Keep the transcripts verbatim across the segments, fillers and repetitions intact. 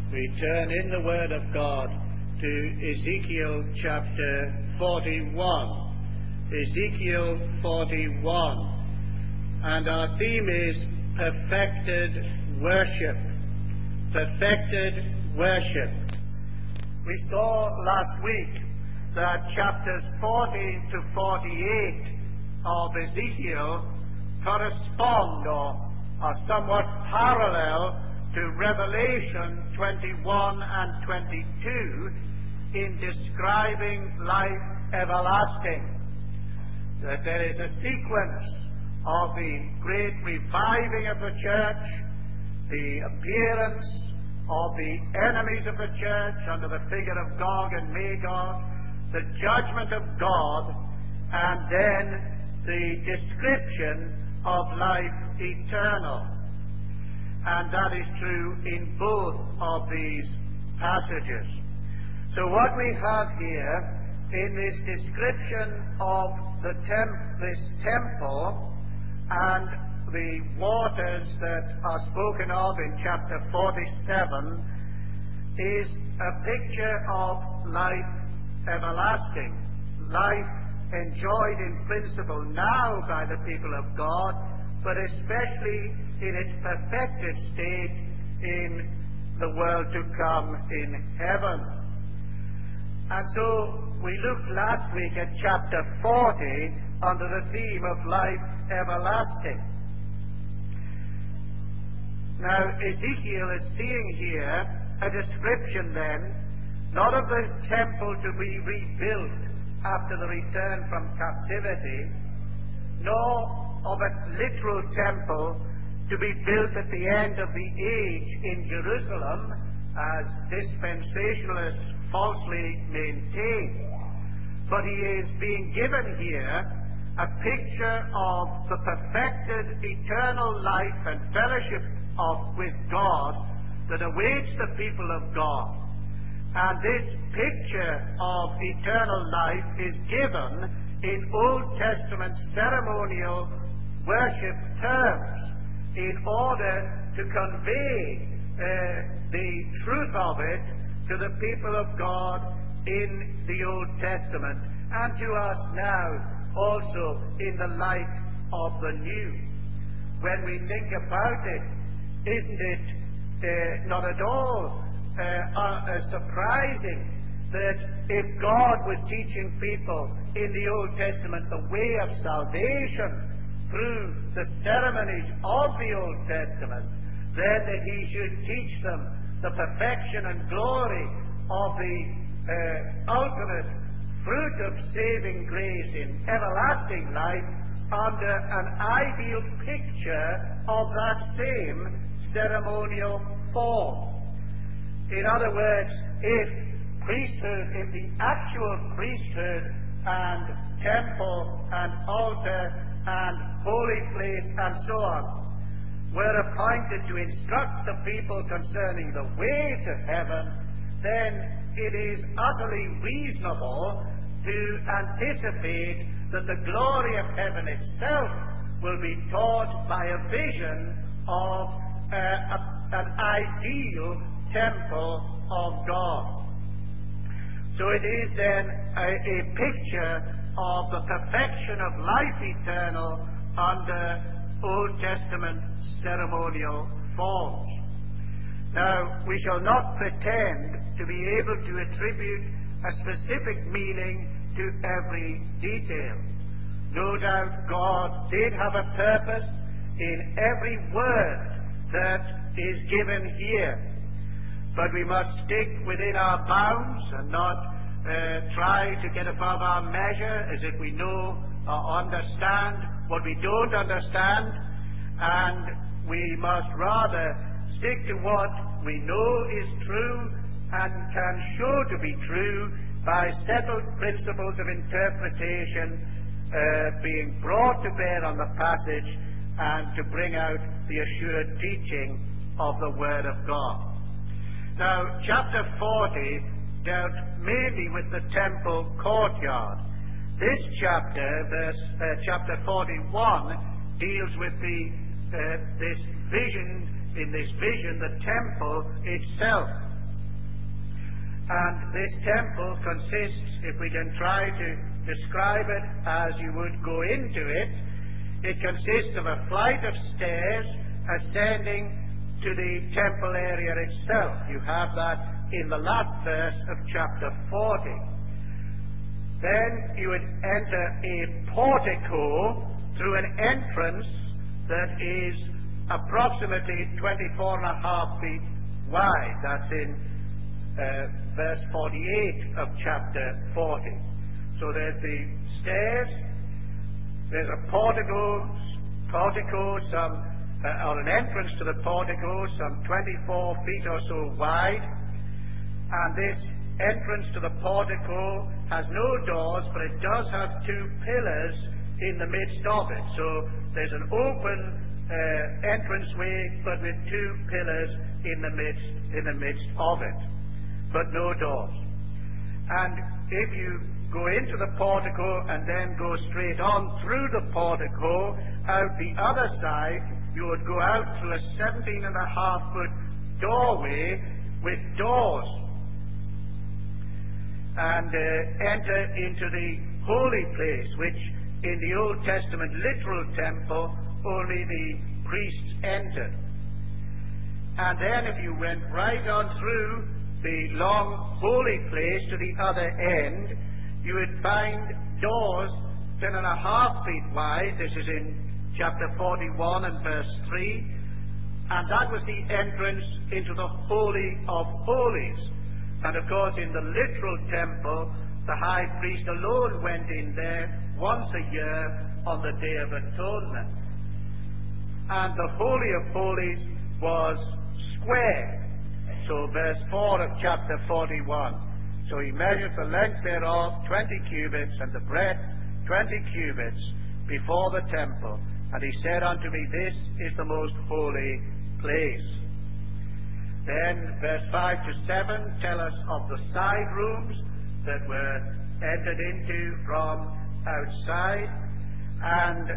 we turn in the Word of God to Ezekiel chapter forty-one. Ezekiel forty-one. And our theme is perfected worship. Perfected worship. We saw last week that chapters forty to forty-eight of Ezekiel correspond or are somewhat parallel to Revelation twenty-one and twenty-two in describing life everlasting. That there is a sequence of the great reviving of the church, the appearance of the enemies of the church under the figure of Gog and Magog, the judgment of God, and then the description of life eternal. And that is true in both of these passages. So what we have here in this description of the temp- this temple and the waters that are spoken of in chapter forty-seven is a picture of life everlasting, life enjoyed in principle now by the people of God, but especially in its perfected state in the world to come in heaven. And so we looked last week at chapter forty under the theme of life everlasting. Now Ezekiel is seeing here a description then, not of the temple to be rebuilt after the return from captivity, nor of a literal temple to be built at the end of the age in Jerusalem, as dispensationalists falsely maintain. But he is being given here a picture of the perfected eternal life and fellowship of, with God that awaits the people of God. And this picture of eternal life is given in Old Testament ceremonial worship terms in order to convey uh, the truth of it to the people of God in the Old Testament and to us now also in the light of the New. When we think about it, isn't it uh, not at all uh, uh, surprising that if God was teaching people in the Old Testament the way of salvation through the ceremonies of the Old Testament, then that he should teach them the perfection and glory of the uh, ultimate fruit of saving grace in everlasting life under an ideal picture of that same ceremonial form. In other words, if priesthood, if the actual priesthood and temple and altar and holy place and so on were appointed to instruct the people concerning the way to heaven, then it is utterly reasonable to anticipate that the glory of heaven itself will be taught by a vision of uh, a, an ideal temple of God. So it is then a, a picture of the perfection of life eternal under Old Testament ceremonial forms. Now, we shall not pretend to be able to attribute a specific meaning to every detail. No doubt God did have a purpose in every word that is given here. But we must stick within our bounds and not uh, try to get above our measure as if we know or understand what we don't understand. And we must rather stick to what we know is true and can show to be true by settled principles of interpretation uh, being brought to bear on the passage and to bring out the assured teaching of the Word of God. Now, chapter forty dealt mainly with the temple courtyard. This chapter, verse, uh, chapter forty-one, deals with the uh, this vision, in this vision, the temple itself. And this temple consists, if we can try to describe it as you would go into it, it consists of a flight of stairs ascending to the temple area itself. You have that in the last verse of chapter forty. Then you would enter a portico through an entrance that is approximately twenty-four and a half feet wide. That's in uh, verse forty-eight of chapter forty. So there's the stairs, there's a portico, portico, some, uh, or an entrance to the portico, some twenty-four feet or so wide, and this entrance to the portico has no doors, but it does have two pillars in the midst of it. So there's an open uh, entranceway, but with two pillars in the midst in the midst of it, but no doors. And if you go into the portico and then go straight on through the portico, out the other side, you would go out through a seventeen and a half foot doorway with doors, and uh, enter into the holy place, which in the Old Testament literal temple only the priests entered. And then if you went right on through the long holy place to the other end, you would find doors ten and a half feet wide. This is in chapter forty-one and verse three. And that was the entrance into the Holy of Holies. And of course, in the literal temple, the high priest alone went in there once a year on the Day of Atonement. And the Holy of Holies was square. So verse four of chapter forty-one. So he measured the length thereof twenty cubits, and the breadth twenty cubits, before the temple. And he said unto me, This is the most holy place. Then verse five to seven tell us of the side rooms that were entered into from outside. And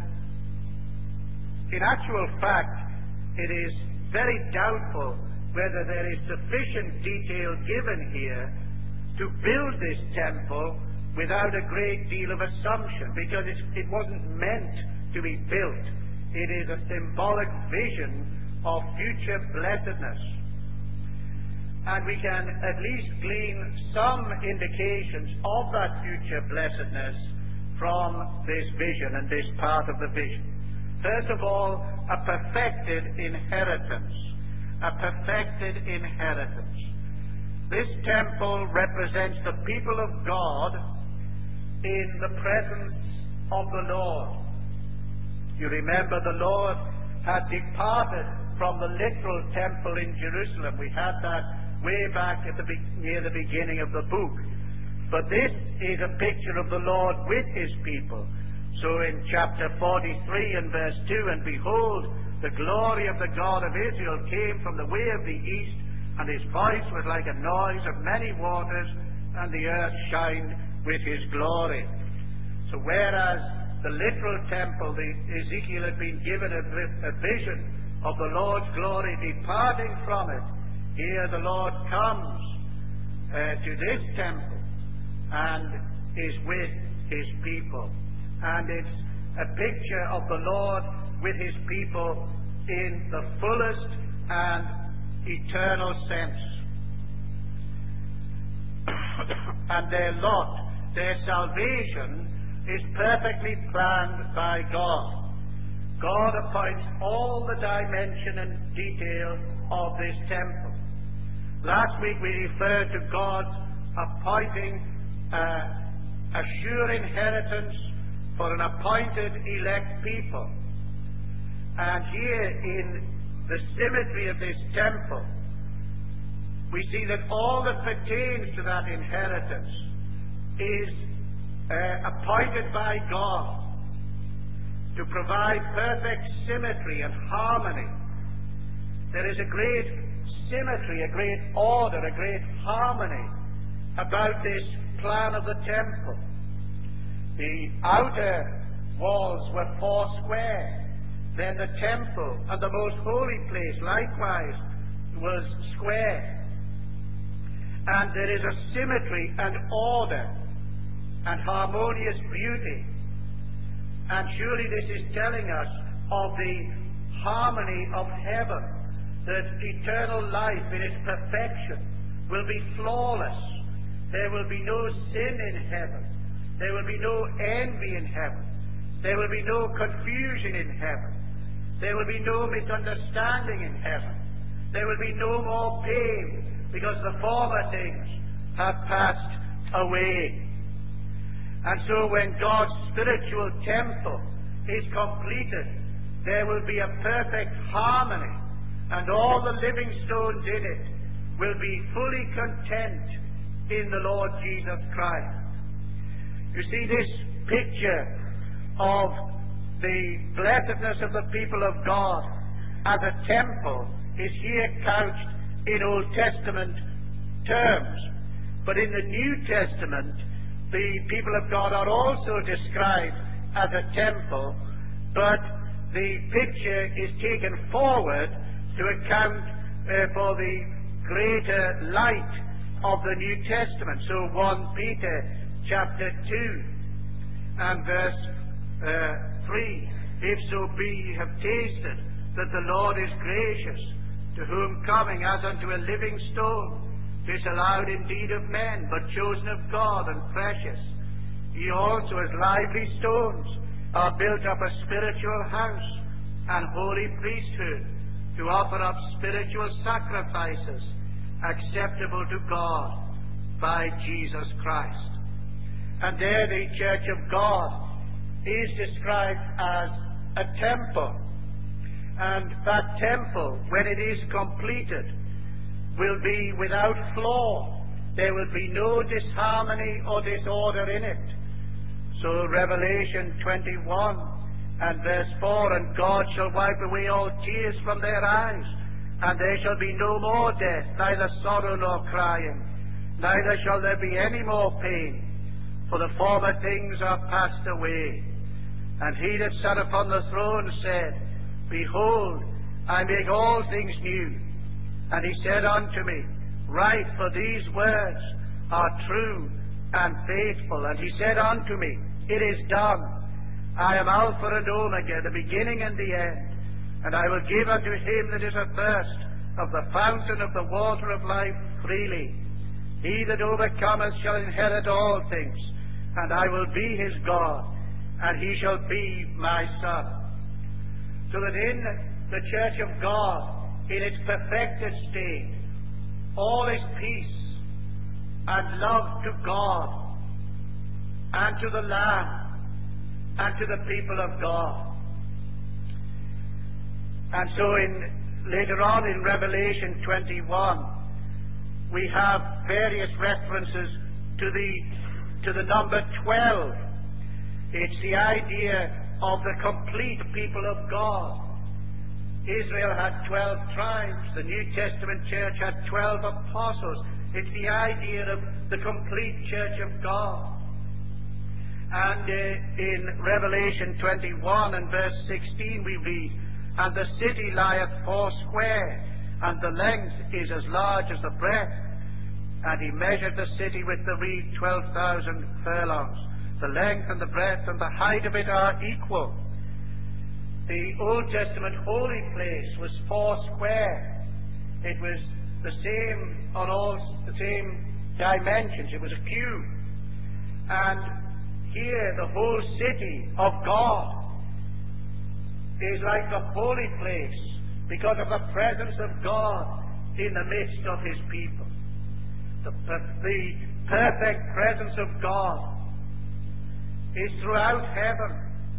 in actual fact, it is very doubtful whether there is sufficient detail given here to build this temple without a great deal of assumption, because it, it wasn't meant to be built. It is a symbolic vision of future blessedness. And we can at least glean some indications of that future blessedness from this vision and this part of the vision. First of all, a perfected inheritance. A perfected inheritance. This temple represents the people of God in the presence of the Lord. You remember the Lord had departed from the literal temple in Jerusalem. We had that way back at the be- near the beginning of the book. But this is a picture of the Lord with his people. So in chapter forty-three and verse two, And behold, the glory of the God of Israel came from the way of the east, and his voice was like a noise of many waters, and the earth shined with his glory. So whereas the literal temple, the Ezekiel had been given a, a vision of the Lord's glory departing from it, here the Lord comes uh, to this temple and is with his people. And it's a picture of the Lord with his people in the fullest and eternal sense. And their lot, their salvation, is perfectly planned by God. God appoints all the dimension and detail of this temple. Last week we referred to God's appointing uh, a sure inheritance for an appointed elect people. And here in the symmetry of this temple, we see that all that pertains to that inheritance is uh, appointed by God to provide perfect symmetry and harmony. There is a great symmetry, a great order, a great harmony about this plan of the temple. The outer walls were four square. Then the temple and the most holy place likewise was square. And there is a symmetry and order and harmonious beauty. And surely this is telling us of the harmony of heaven, that eternal life in its perfection will be flawless. There will be no sin in heaven. There will be no envy in heaven. There will be no confusion in heaven. There will be no misunderstanding in heaven. There will be no more pain, because the former things have passed away. And so when God's spiritual temple is completed, there will be a perfect harmony, and all the living stones in it will be fully content in the Lord Jesus Christ. You see, this picture of the blessedness of the people of God as a temple is here couched in Old Testament terms. But in the New Testament, the people of God are also described as a temple, but the picture is taken forward to account uh, for the greater light of the New Testament. So First Peter chapter two and verse uh, three, if so be ye have tasted that the Lord is gracious, to whom coming as unto a living stone, disallowed indeed of men, but chosen of God and precious, ye also as lively stones are built up a spiritual house and holy priesthood, to offer up spiritual sacrifices acceptable to God by Jesus Christ. And there the church of God is described as a temple. And that temple, when it is completed, will be without flaw. There will be no disharmony or disorder in it. So Revelation twenty-one and verse four, and God shall wipe away all tears from their eyes, and there shall be no more death, neither sorrow nor crying, neither shall there be any more pain, for the former things are passed away. And he that sat upon the throne said, Behold, I make all things new. And he said unto me, Write, for these words are true and faithful. And he said unto me, It is done. I am Alpha and Omega, the beginning and the end. And I will give unto him that is athirst of the fountain of the water of life freely. He that overcometh shall inherit all things, and I will be his God, and he shall be my son. So that in the church of God, in its perfected state, all is peace and love to God and to the Lamb and to the people of God. And so in later on in Revelation twenty-one, we have various references to the to the number twelve. It's the idea of the complete people of God. Israel had twelve tribes. The New Testament church had twelve apostles. It's the idea of the complete church of God. And uh, in Revelation twenty-one and verse sixteen we read, And the city lieth foursquare, and the length is as large as the breadth. And he measured the city with the reed twelve thousand furlongs. The length and the breadth and the height of it are equal. The Old Testament holy place was four square. It was the same on all the same dimensions. It was a cube. And here the whole city of God is like the holy place because of the presence of God in the midst of his people. The, the perfect presence of God is throughout heaven.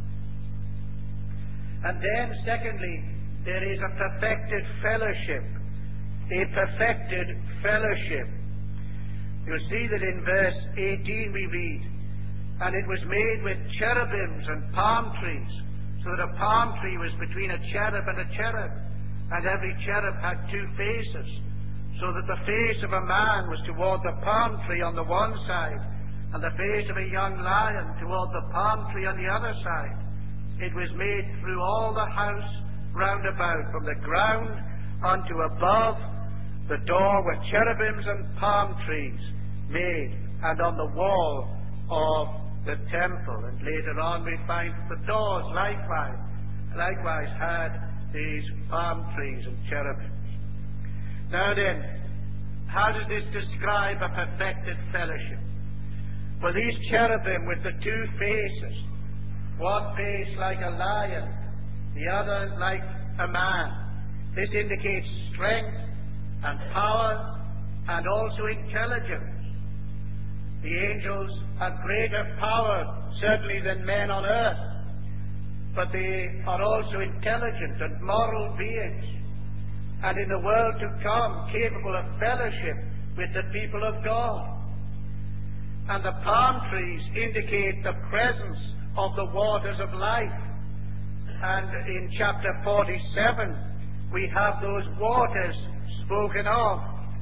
And then, secondly, there is a perfected fellowship. A perfected fellowship. You'll see that in verse eighteen we read, And it was made with cherubims and palm trees, so that a palm tree was between a cherub and a cherub, and every cherub had two faces, so that the face of a man was toward the palm tree on the one side, and the face of a young lion toward the palm tree on the other side. It was made through all the house round about, from the ground unto above, The door were cherubims and palm trees made, and on the wall of the temple. And later on we find the doors likewise, likewise had these palm trees and cherubims. Now then, how does this describe a perfected fellowship? Well, these cherubim with the two faces, one face like a lion, the other like a man. This indicates strength and power and also intelligence. The angels have greater power, certainly, than men on earth, but they are also intelligent and moral beings, and in the world to come capable of fellowship with the people of God. And the palm trees indicate the presence of the waters of life. And in chapter forty-seven, we have those waters spoken of.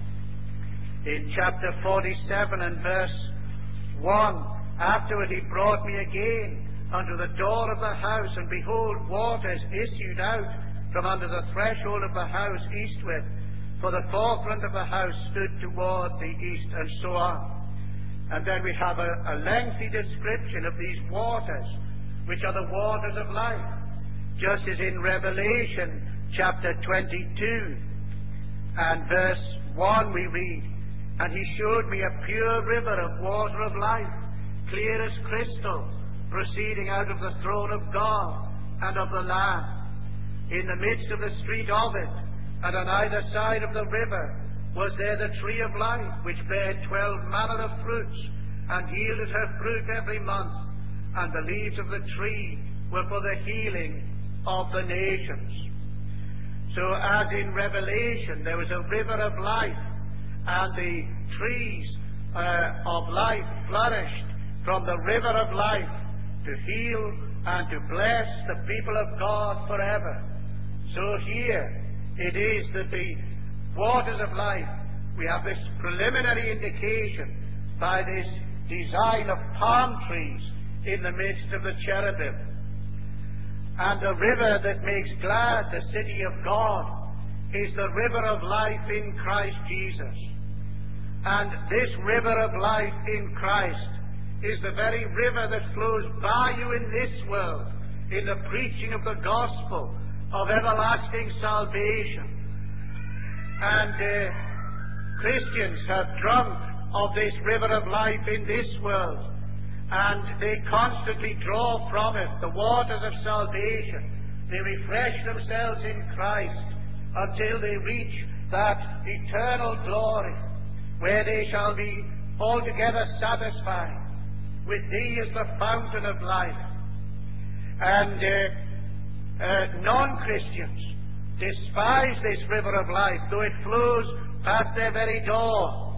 In chapter forty-seven and verse one, afterward he brought me again unto the door of the house, and behold, waters issued out from under the threshold of the house eastward, for the forefront of the house stood toward the east, and so on. And then we have a, a lengthy description of these waters, which are the waters of life, just as in Revelation chapter twenty-two and verse one we read, and he showed me a pure river of water of life, clear as crystal, proceeding out of the throne of God and of the Lamb. In the midst of the street of it, and on either side of the river, was there the tree of life, which bare twelve manner of fruits, and yielded her fruit every month, and the leaves of the tree were for the healing of the nations. So as in Revelation there was a river of life, and the trees uh, of life flourished from the river of life to heal and to bless the people of God forever. So here it is that the waters of life, we have this preliminary indication by this design of palm trees in the midst of the cherubim. And the river that makes glad the city of God is the river of life in Christ Jesus. And this river of life in Christ is the very river that flows by you in this world, in the preaching of the gospel of everlasting salvation. And uh, Christians have drunk of this river of life in this world, and they constantly draw from it the waters of salvation. They refresh themselves in Christ until they reach that eternal glory, where they shall be altogether satisfied with Thee as the fountain of life. And uh, uh, non-Christians despise this river of life, though it flows past their very door.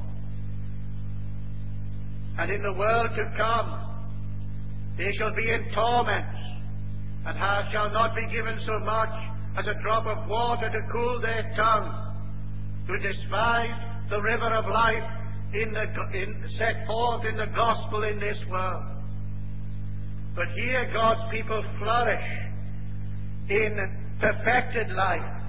And in the world to come, they shall be in torments, and shall not be given so much as a drop of water to cool their tongue, to despise the river of life in the, in, set forth in the gospel in this world. But here God's people flourish in perfected life,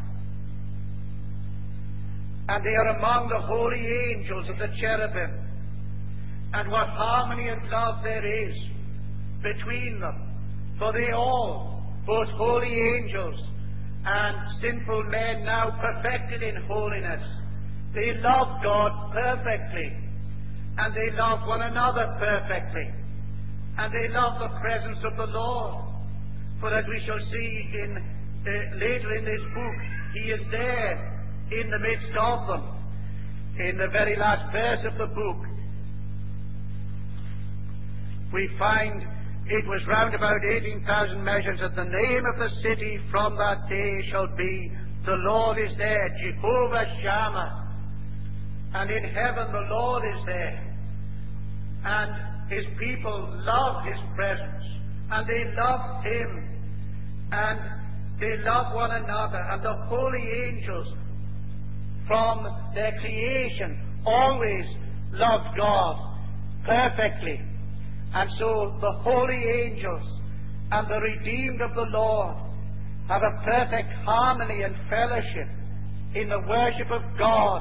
and they are among the holy angels of the cherubim. And what harmony and love there is between them, for they all, both holy angels and sinful men now perfected in holiness, they love God perfectly, and they love one another perfectly, and they love the presence of the Lord. For as we shall see in uh, later in this book, He is there in the midst of them. In the very last verse of the book, we find it was round about eighteen thousand measures, that the name of the city from that day shall be, the Lord is there, Jehovah Shammah. And in heaven the Lord is there. And His people love His presence, and they love Him, and they love one another. And the holy angels from their creation always loved God perfectly. And so the holy angels and the redeemed of the Lord have a perfect harmony and fellowship in the worship of God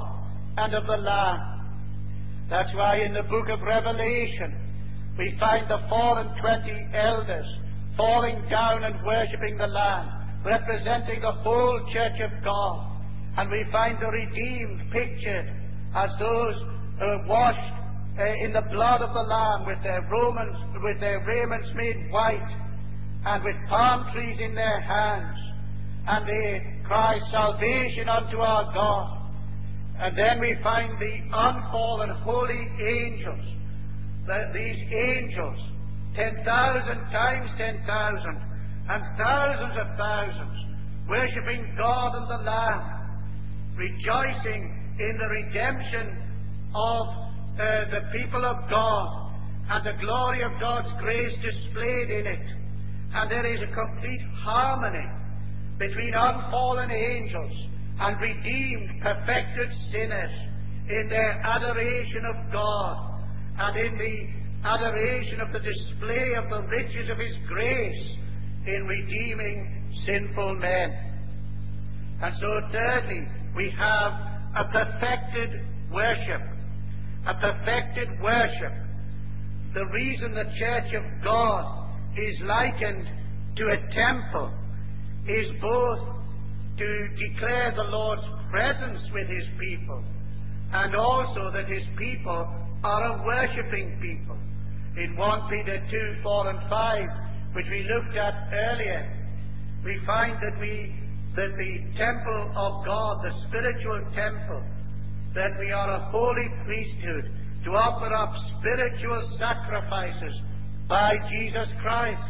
and of the Lamb. That's why in the book of Revelation we find the four and twenty elders falling down and worshipping the Lamb, representing the whole church of God. And we find the redeemed pictured as those who are washed uh, in the blood of the Lamb, with their Romans, with their raiments made white, and with palm trees in their hands, and they cry, "Salvation unto our God." And then we find the unfallen holy angels, the, these angels, ten thousand times ten thousand, and thousands of thousands, worshipping God and the Lamb, rejoicing in the redemption of uh, the people of God, and the glory of God's grace displayed in it. And there is a complete harmony between unfallen angels and redeemed, perfected sinners in their adoration of God, and in the adoration of the display of the riches of His grace in redeeming sinful men. And so, thirdly, we have a perfected worship. A perfected worship. The reason the church of God is likened to a temple is both to declare the Lord's presence with His people, and also that His people are a worshipping people. In First Peter two, four and five, which we looked at earlier, we find that we that the temple of God, the spiritual temple, that we are a holy priesthood to offer up spiritual sacrifices by Jesus Christ.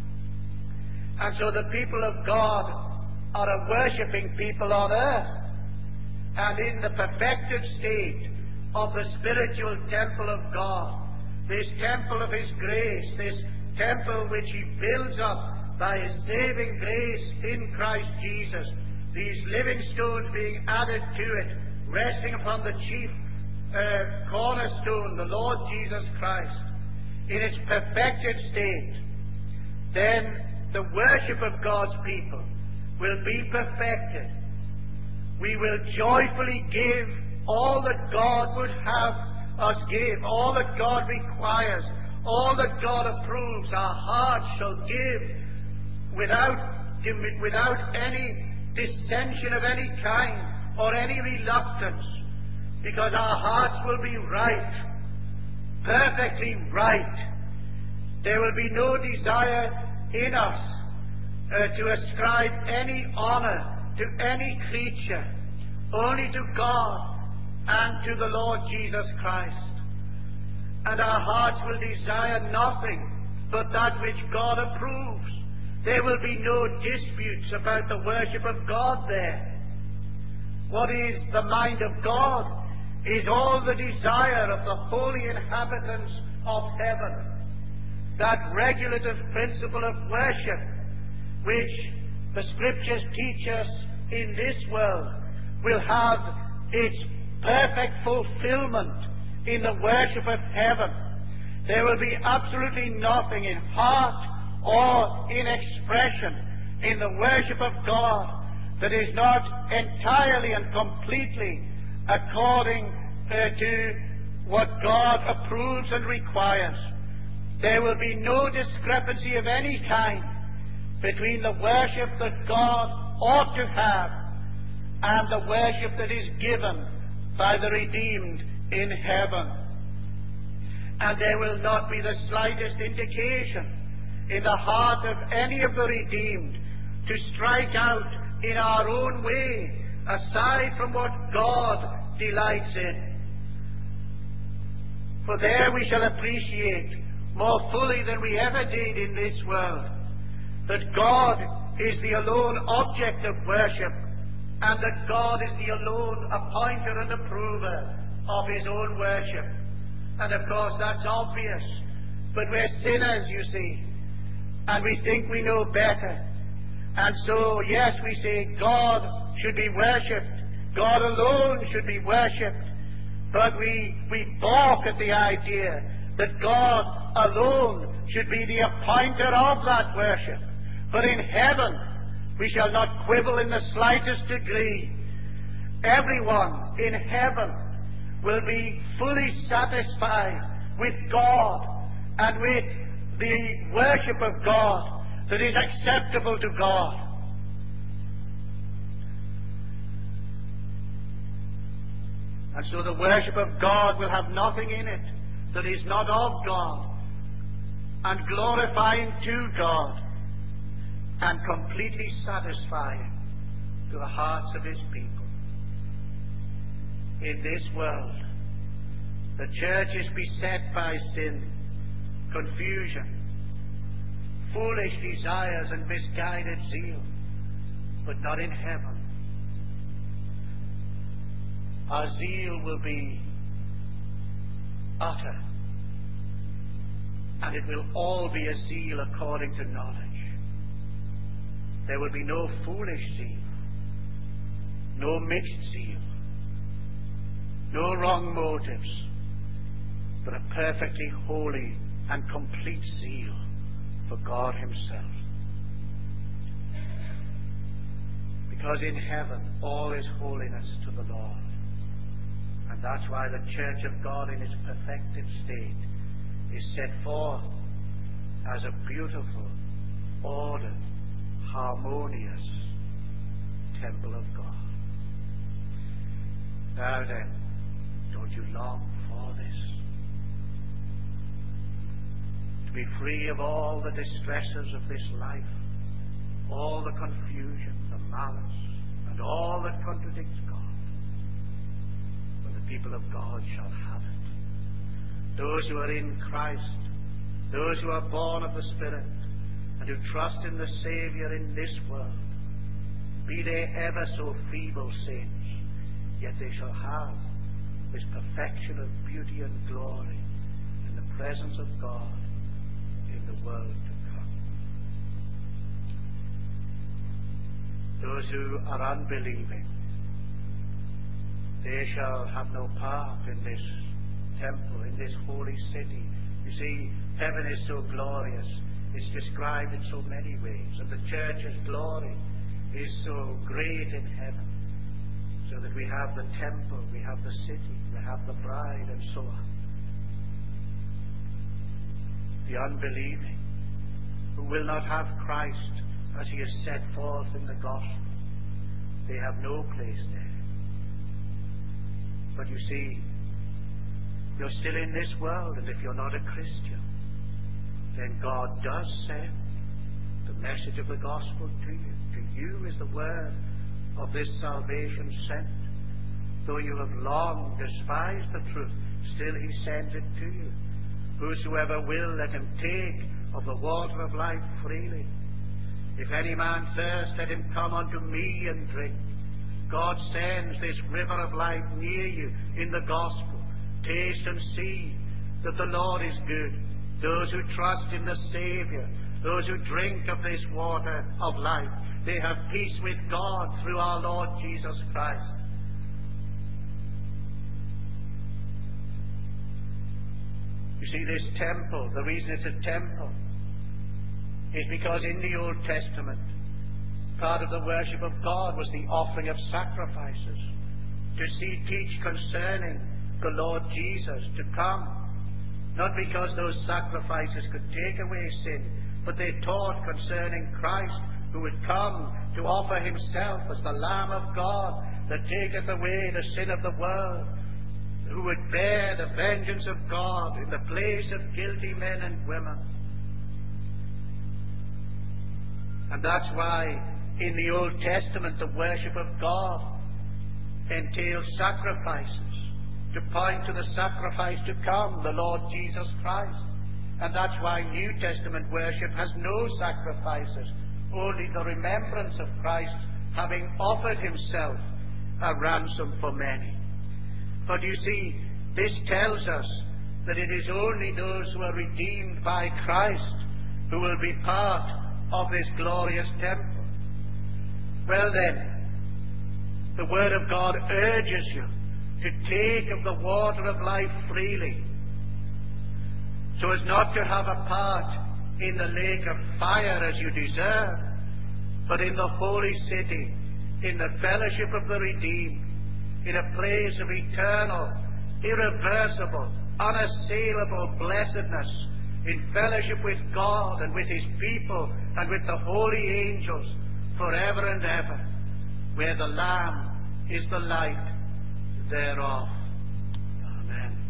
And so the people of God are a worshipping people on earth. And in the perfected state of the spiritual temple of God, this temple of His grace, this temple which He builds up by His saving grace in Christ Jesus, these living stones being added to it, resting upon the chief uh, cornerstone, the Lord Jesus Christ, in its perfected state, then the worship of God's people will be perfected. We will joyfully give all that God would have us give, all that God requires, all that God approves. Our hearts shall give without, without any dissension of any kind or any reluctance, because our hearts will be right, perfectly right. There will be no desire in us uh, to ascribe any honor to any creature, only to God and to the Lord Jesus Christ. And our hearts will desire nothing but that which God approves. There will be no disputes about the worship of God there. What is the mind of God is all the desire of the holy inhabitants of heaven. That regulative principle of worship which the Scriptures teach us in this world will have its perfect fulfillment in the worship of heaven. There will be absolutely nothing in heart or in expression in the worship of God that is not entirely and completely according uh, to what God approves and requires. There will be no discrepancy of any kind between the worship that God ought to have and the worship that is given by the redeemed in heaven. And there will not be the slightest indication in the heart of any of the redeemed to strike out in our own way aside from what God delights in. For there we shall appreciate more fully than we ever did in this world that God is the alone object of worship, and that God is the alone appointer and approver of His own worship. And of course that's obvious, but we're sinners, you see, and we think we know better. And so, yes, we say God should be worshipped, God alone should be worshipped, but we, we balk at the idea that God alone should be the appointer of that worship. But in heaven we shall not quibble in the slightest degree. Everyone in heaven will be fully satisfied with God and with the worship of God that is acceptable to God. And so the worship of God will have nothing in it that is not of God, and glorifying to God, and completely satisfying to the hearts of His people. In this world, the church is beset by sin, confusion, foolish desires, and misguided zeal, but not in heaven. Our zeal will be utter, and it will all be a zeal according to knowledge. There will be no foolish zeal, no mixed zeal, no wrong motives, but a perfectly holy and complete zeal for God Himself. Because in heaven all is holiness to the Lord. And that's why the church of God in its perfected state is set forth as a beautiful, ordered, harmonious temple of God. Now then, don't you long for this? To be free of all the distresses of this life, all the confusion, the malice, and all that contradicts God. People of God shall have it. Those who are in Christ, those who are born of the Spirit, and who trust in the Saviour in this world, be they ever so feeble saints, yet they shall have this perfection of beauty and glory in the presence of God in the world to come. Those who are unbelieving, they shall have no part in this temple, in this holy city. You see, heaven is so glorious. It's described in so many ways. And the church's glory is so great in heaven. So that we have the temple, we have the city, we have the bride, and so on. The unbelieving, who will not have Christ as He is set forth in the gospel, they have no place there. But you see, you're still in this world, and if you're not a Christian, then God does send the message of the gospel to you. To you is the word of this salvation sent. Though you have long despised the truth, still He sends it to you. Whosoever will, let him take of the water of life freely. If any man thirst, let him come unto me and drink. God sends this river of life near you in the gospel. Taste and see that the Lord is good. Those who trust in the Saviour, those who drink of this water of life, they have peace with God through our Lord Jesus Christ. You see, this temple, the reason it's a temple is because in the Old Testament, part of the worship of God was the offering of sacrifices to see, teach concerning the Lord Jesus to come. Not because those sacrifices could take away sin, but they taught concerning Christ, who would come to offer Himself as the Lamb of God that taketh away the sin of the world, who would bear the vengeance of God in the place of guilty men and women. And that's why in the Old Testament the worship of God entails sacrifices to point to the sacrifice to come, the Lord Jesus Christ. And that's why New Testament worship has no sacrifices, only the remembrance of Christ having offered Himself a ransom for many. But you see, this tells us that it is only those who are redeemed by Christ who will be part of this glorious temple. Well then, the Word of God urges you to take of the water of life freely, so as not to have a part in the lake of fire as you deserve, but in the holy city, in the fellowship of the redeemed, in a place of eternal irreversible, unassailable blessedness in fellowship with God and with His people and with the holy angels forever and ever, where the Lamb is the light thereof. Amen.